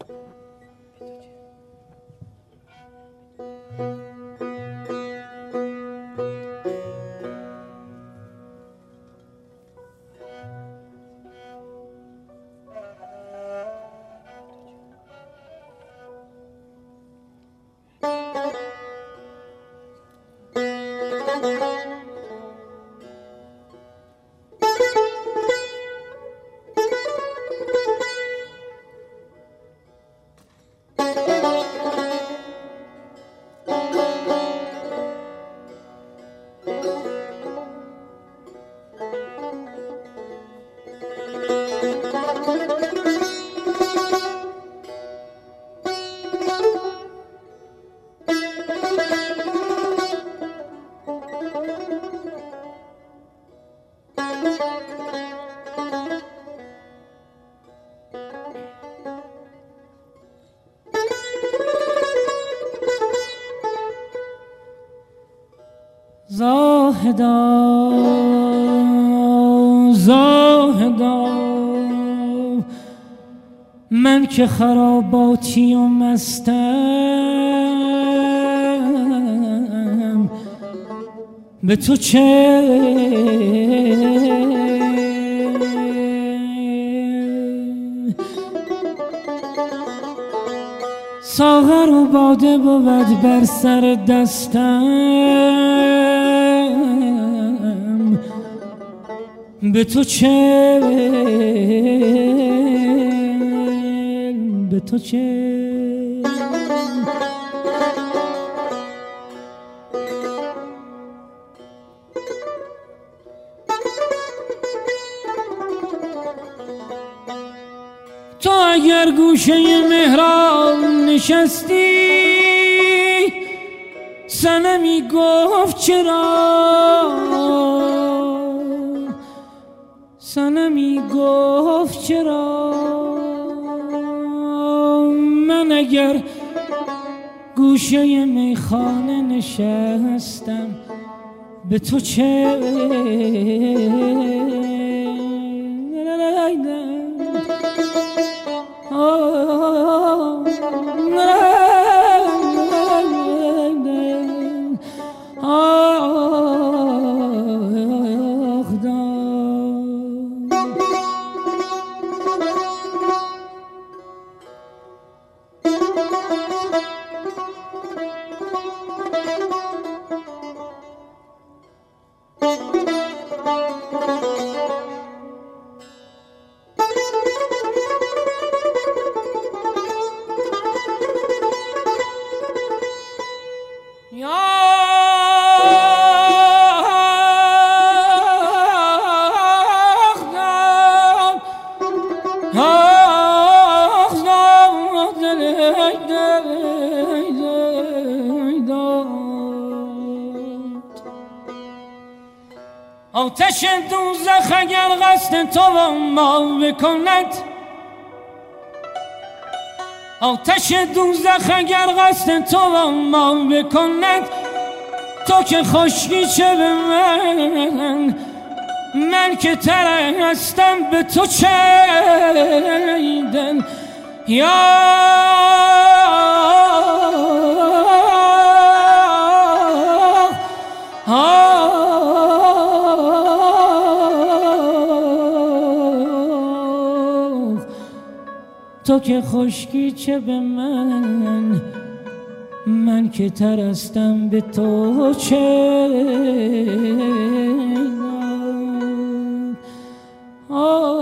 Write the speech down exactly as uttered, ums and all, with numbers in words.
زاهدا زاهدا من که خراباتی و مستم به تو چه ساغر و باده بود بر سر دستم به تو چه به تو چه تو اگر گوشه محراب نشستی صنمی گفت چرا صنمی گفت چرا من اگر گوشه میخانه نشستم به تو چه آتش دوزخ اگر قصد تو و ما بکند آتش دوزخ اگر قصد تو و ما بکند تو که خشکی چه به من من که تر هستم به تو چه دل یا تو که خشکی چه به من من که تر هستم به تو چه